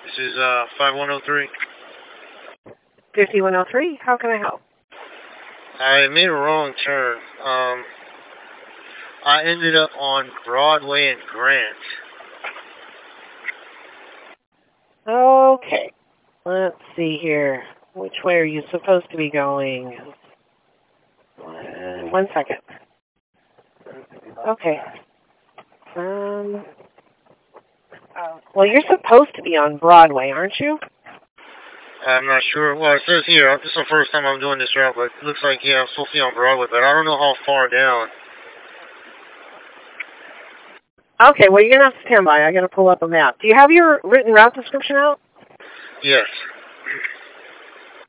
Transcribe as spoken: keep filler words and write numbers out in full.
This is uh five one oh three. fifty-one oh three, how can I help? I made a wrong turn. Um, I ended up on Broadway and Grant. Okay, let's see here. Which way are you supposed to be going? Uh, one second. Okay. Um. Uh, well, you're supposed to be on Broadway, aren't you? I'm not sure. Well, it says here, this is the first time I'm doing this route, but it looks like, yeah, I'm supposed to be on Broadway, but I don't know how far down. Okay, well, you're going to have to stand by. I got to pull up a map. Do you have your written route description out? Yes.